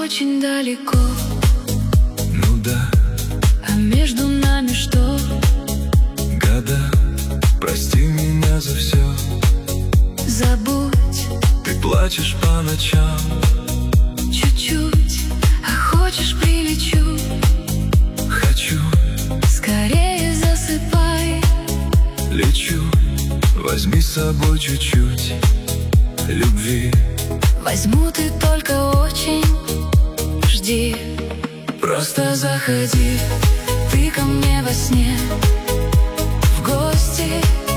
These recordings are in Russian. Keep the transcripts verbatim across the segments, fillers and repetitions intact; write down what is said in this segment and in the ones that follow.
очень далеко. Ну да. А между нами что? Года. Прости меня за все. Забудь. Ты плачешь по ночам. Чуть-чуть. А хочешь, прилечу? Хочу. Скорее засыпай. Лечу. Возьми с собой чуть-чуть любви. Возьму, ты только очень жди. Просто заходи ты ко мне во сне в гости.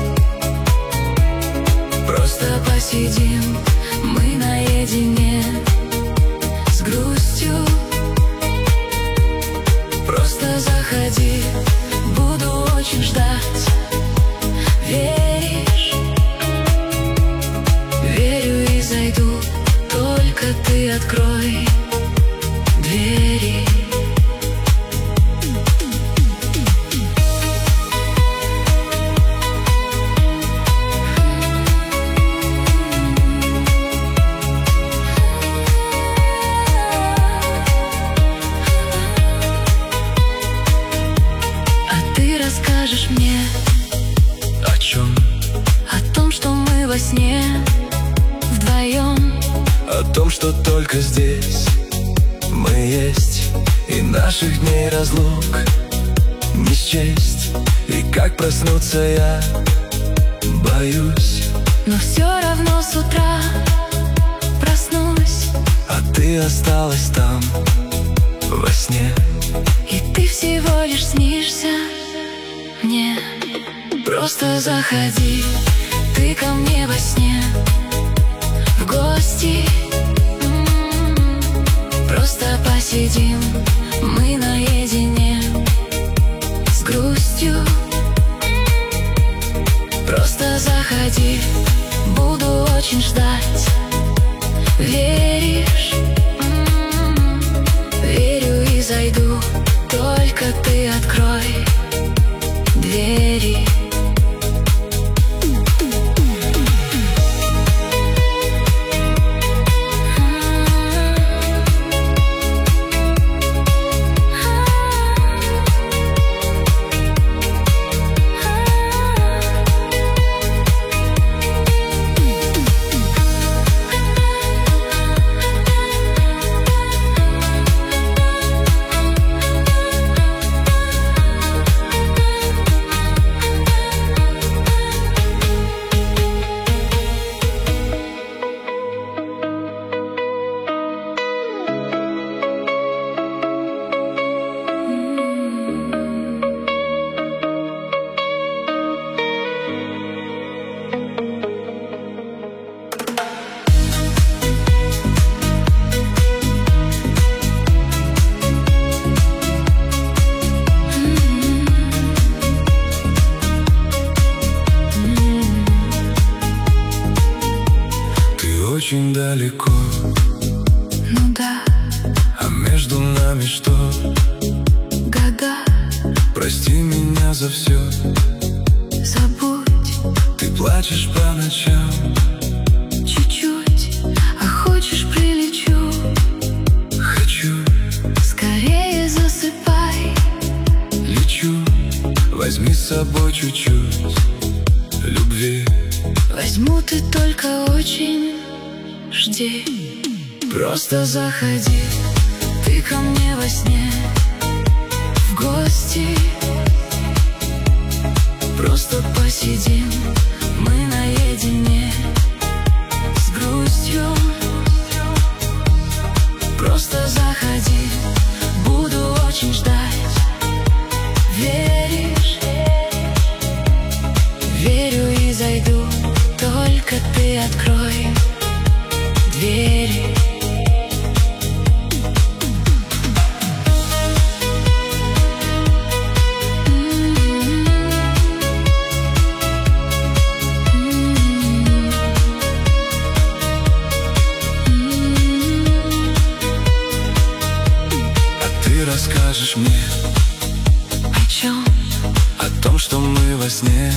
Просто посидим мы наедине с грустью. Просто заходи, буду очень ждать. Веришь? Верю и зайду, только ты открой двери. А ты расскажешь мне О чем? о том, что мы во сне вдвоем. О том, что только здесь мы есть, и наших дней разлук не счесть. И как проснуться я боюсь, Но все равно с утра проснусь, а ты осталась там во сне. и ты всего лишь снишься мне. Просто заходи ты ко мне во сне в гости. М-м-м. Просто посидим мы наедине с грустью. Просто заходи, буду очень ждать. Веришь? М-м-м. Верю и зайду, только ты открой двери. Очень далеко. Ну да. А между нами что? Года. Прости меня за все. Забудь. Ты плачешь по ночам. Чуть-чуть. А хочешь, прилечу? Хочу. Скорее засыпай. Лечу. Возьми с собой чуть-чуть любви. Возьму, ты только очень жди. Просто заходи ты ко мне во сне в гости. Просто посидим мы наедине с грустью. Просто заходи, буду очень ждать. Веришь? Верю и зайду, только ты открой двери. А ты расскажешь мне О чем? о том, что мы во сне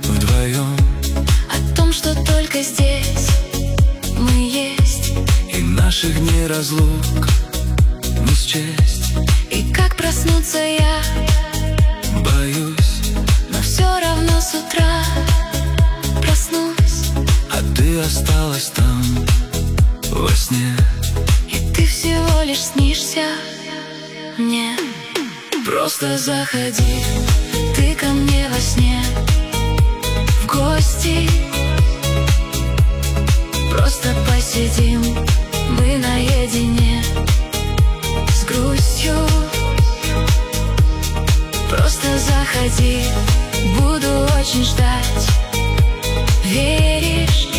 вдвоем, О том, что только здесь мы есть, и Наших дней разлук не счесть. И как проснуться я Боюсь, но все равно с утра проснусь, а ты осталась там во сне. и ты всего лишь снишься мне. Просто Заходи ты ко мне во сне в гости, просто посидим мы наедине с грустью. Просто заходи, буду очень ждать. Веришь?